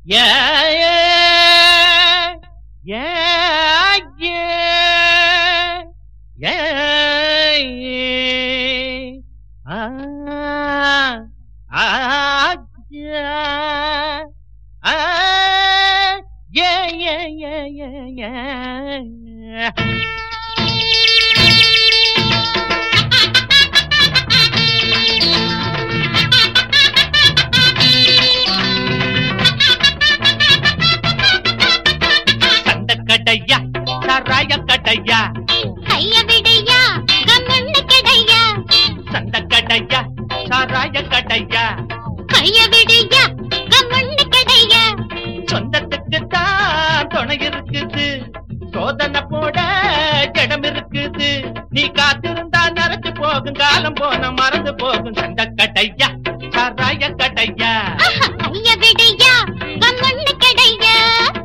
சந்தக்கடையா சாராய கடையா கைய விடையா கம்மண்ணு கடையா சந்தக்கடையா சாராய கடையா கைய விடையா கம்மண்ணு கடையா சொந்தத்துக்கு தான் துணை இருக்குது சோதனை போட ஜடம் இருக்குது நீ காத்திருந்தா நரைச்சு போகும் காலம் போன மறந்து போகும் சந்தக்கடையா சாராய கடையா கைய விடையா கம்மண்ணு கடையா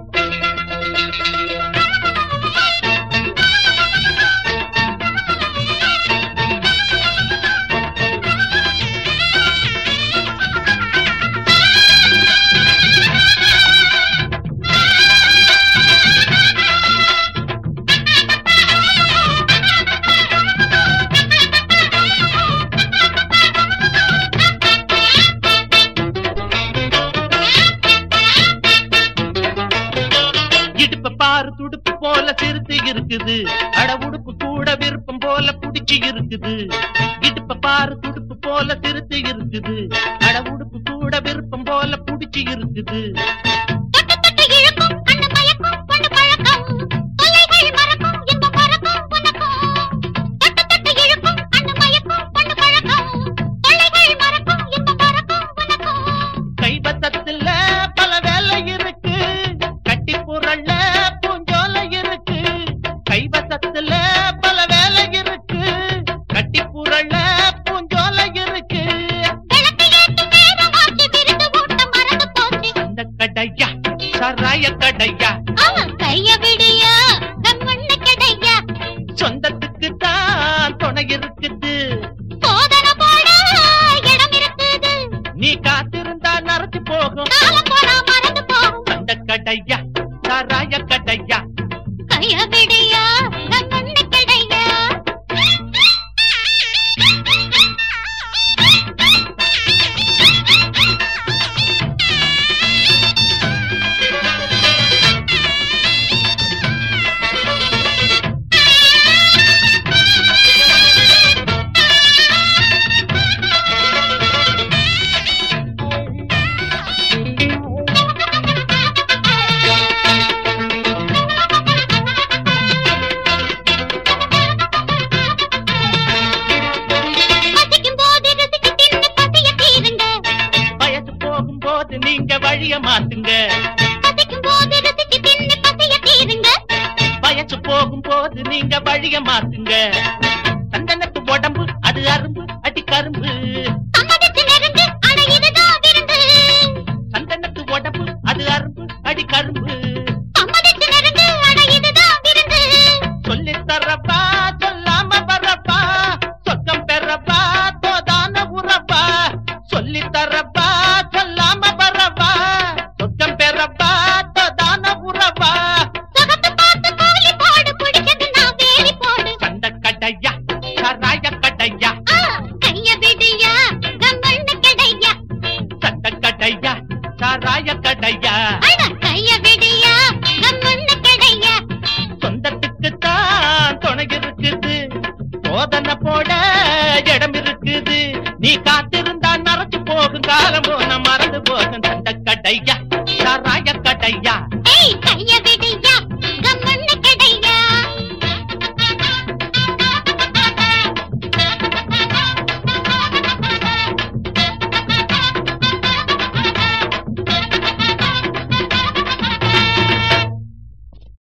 பாரு துடுப்பு போல சிறுத்து இருக்குது அட உடுப்பு கூட விருப்பம் போல புடிச்சு இருக்குது இடுப்ப பாரு துடுப்பு போல சிறுத்து இருக்குது அட உடுப்பு கூட விருப்பம் போல புடிச்சு இருக்குது கைவசத்துல பல வேலை இருக்கு கட்டி புரள்ள கைவசத்துல பல வேலை இருக்கு கட்டி புரள்ள பூஞ்சோலை இருக்கு அந்த கடையா சாராய கடையா கைய விடையா கம்மண்ணு கடையா சொந்தத்துக்கு தான் துணை இருக்குது சோதனை போட இடம் இருக்குது நீ காத்திருந்தா நரைச்சு போகும் காலம் போனா மறந்து போகும் அந்த கடையா சாராய கடையா கைய விடையா கம்மண்ணு கடையா நீங்க வழிய மாத்துங்க வயசு போகும்போது நீங்க வழிய மாத்துங்க சந்தனத்து உடம்பு அது அரும்பு அடி கரும்பு சந்தனத்து உடம்பு அது அரும்பு அடி கரும்பு சொல்லி தரப்பா சொல்லாம வரப்பா சொக்கம் பெறப்பா தோதான உறப்பா சொல்லி தரப்பா சொல்லாம வரப்பா சொக்கம் பெறப்பா தோதான உறப்பா சந்த கடையா சாராய கடையா சந்த கடையா சாராய கடையா சொந்தத்துக்கு தான் துணை இருக்குது சோதனை போட இடம் இருக்குது நீ காத்திருந்தா நரைச்சு போகும் காலம் போன மறந்து போகும் சந்த கடையா சாராய கடையா